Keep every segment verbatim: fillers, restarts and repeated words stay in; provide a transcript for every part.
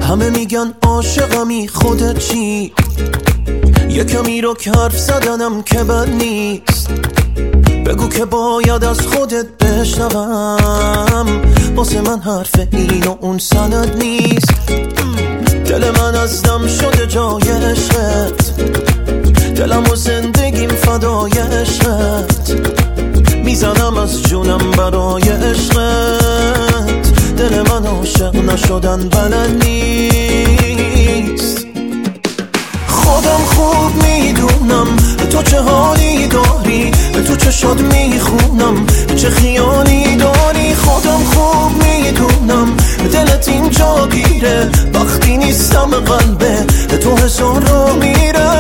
همه میگن عاشقمی، خودت چی؟ یه کمی رو که حرف زدنم که بد نیست، بگو که باید از خودت بشنوم. واسه من حرف این و اون سند نیست. دل من از دم شده جای عشقت، دلم و زندگیم فدای عشقت، میزنم از جونم برای عشقت. دل من عاشق نشدن بلد نیست. خودم خوب میدونم تو چه حالی داری، تو چشات میخونم چه خیالی داری. خودم خوب میدونم دلت اینجا گیره، وقتی نیستم قلبه تو هزار رو میره.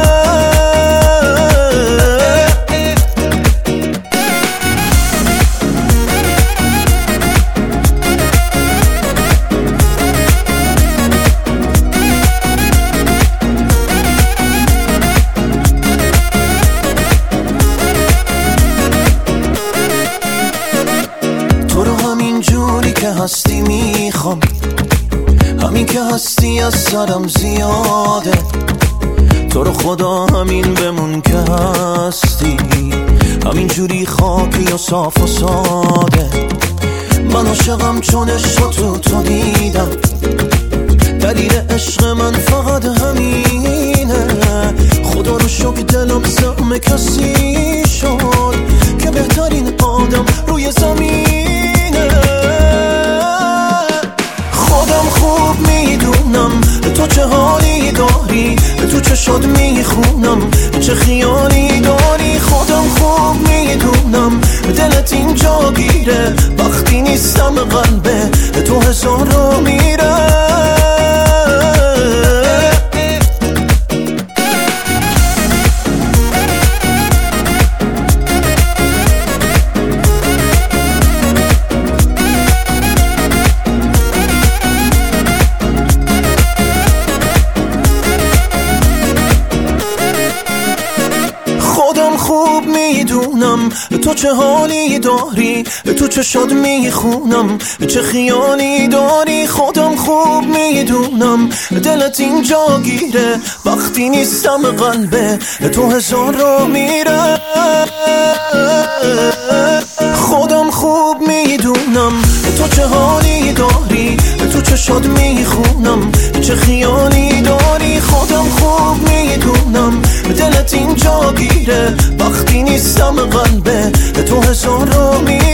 که هستی میخوام، همین که هستی از سرم زیاده. تو رو خدا همین بمون که هستی، همین جوری خاکی و صاف و ساده. من عاشقم چون عشق تو تو دیدم، دلیل عشق من فقط همینه. خدا رو شکر دلم زعم کسی شد که بهترین آدم روی زمینه. خودم خوب میدونم تو چه حالی داری، تو چشات میخونم چه خیالی داری. خودم خوب میدونم دلت اینجا گیره، وقتی نیستم قلبه تو هزار رو میره. خوب میدونم تو چه حالی داری، تو چشات میخونم چه خیالی داری. خودم خوب میدونم دلت اینجا گیره، وقتی نیستم قلبه تو هزار رو میره. خودم خوب میدونم تو چه حالی داری، تو چشات میخونم چه خیالی داری. خودم خوب میدونم دلت اینجا گیره، وقتی نیستم قلبه تو هزار رو میره.